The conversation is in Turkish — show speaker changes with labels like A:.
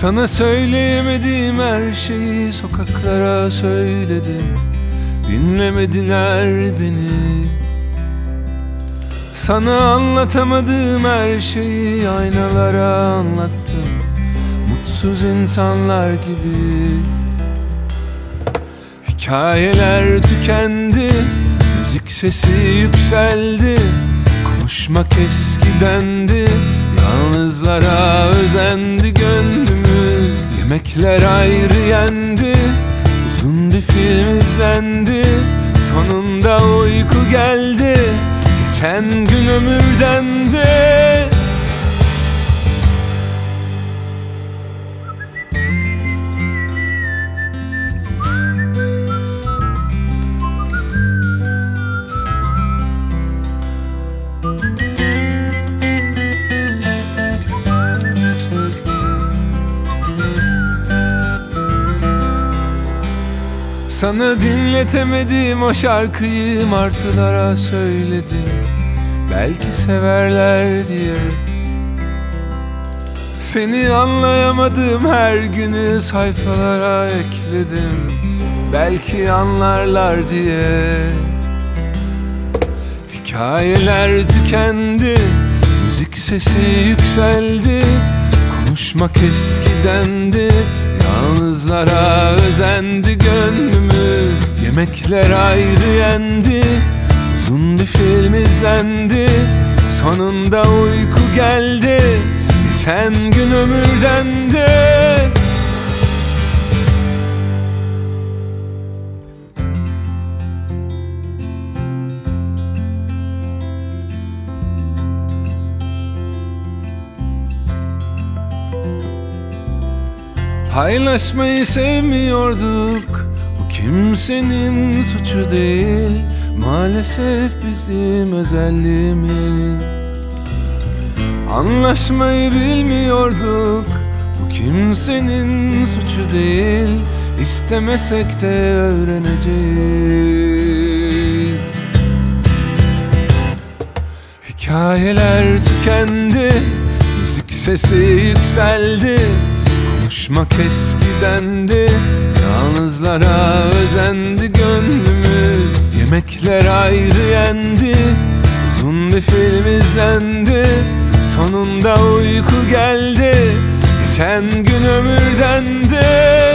A: Sana söyleyemediğim her şeyi sokaklara söyledim. Dinlemediler beni. Sana anlatamadığım her şeyi aynalara anlattım, mutsuz insanlar gibi. Hikayeler tükendi, müzik sesi yükseldi. Konuşmak eskidendi, yalnızlara özendi gönlümüz. Yemekler ayrı yendi, uzun bir film izlendi. Sonunda uyku geldi, geçen gün ömürden de. Sana dinletemediğim o şarkıyı martılara söyledim, belki severler diye. Seni anlayamadığım her günü sayfalara ekledim, belki anlarlar diye. Hikayeler tükendi, müzik sesi yükseldi. Konuşmak eskidendi, yalnızlara özendi gönlümüz. Yemekler ayrı yendi, uzun bir film izlendi. Sonunda uyku geldi, geçen gün ömürden de. Paylaşmayı sevmiyorduk, bu kimsenin suçu değil. Maalesef bizim özelliğimiz. Anlaşmayı bilmiyorduk, bu kimsenin suçu değil. İstemesek de öğreneceğiz. Hikayeler tükendi, müzik sesi yükseldi. Konuşmak eskidendi, yalnızlara özendi gönlümüz. Yemekler ayrı yendi, uzun bir film izlendi. Sonunda uyku geldi, geçen gün ömürden de.